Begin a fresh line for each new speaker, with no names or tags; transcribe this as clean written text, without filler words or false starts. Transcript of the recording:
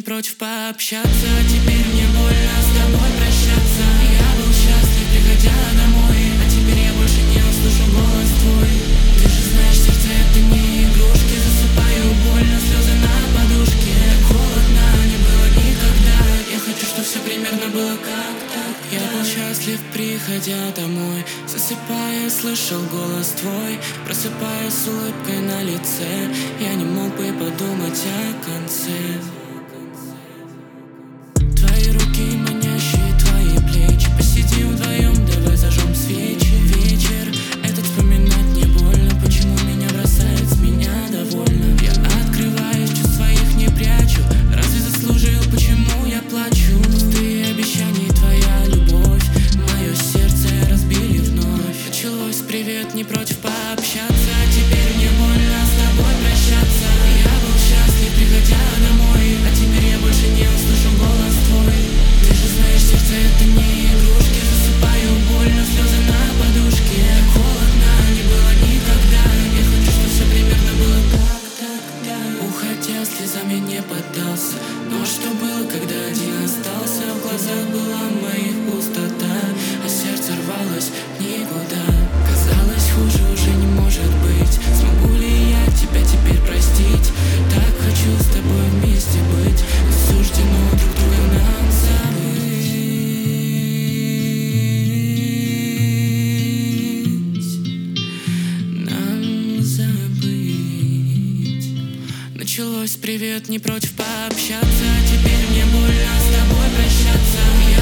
не против пообщаться. А теперь мне больно с тобой прощаться. Я был счастлив, приходя домой, а теперь я больше не услышу голос твой. Ты же знаешь, сердце это не игрушки. Засыпаю больно, слезы на подушке. Холодно не было никогда. Я хочу, чтобы все примерно было как так. Я был счастлив, приходя домой. Засыпая, слышал голос твой. Просыпаясь с улыбкой на лице, я не мог бы подумать о конце. Твои руки манящие, твои плечи. Посидим вдвоем, давай зажжем свечи. Вечер этот вспоминать не больно. Почему меня бросает, с меня довольно. Я открываюсь, чувств своих не прячу. Разве заслужил, почему я плачу? Пустые обещания и твоя любовь мое сердце разбили вновь. Началось привет, не против пообщаться. А теперь мне больно с тобой прощаться. Я был счастлив, приходя домой, а теперь я больше не услышу голос твой. Ты же знаешь, сердце это не игрушки. Засыпаю больно, слезы на подушке. Холодно не было никогда. Я хочу, чтобы все примерно было как тогда. Уходя, слезами не поддался. Но что было, когда один остался? В глазах была моих пустота, а сердце рвалось никуда. Казалось, хуже уже не может быть. Смогу ли я тебя теперь простить? Так хочу с тобой вместе быть. Суждено друг друга нам забыть. Нам забыть. Началось привет, не против пообщаться. А теперь мне больно с тобой прощаться.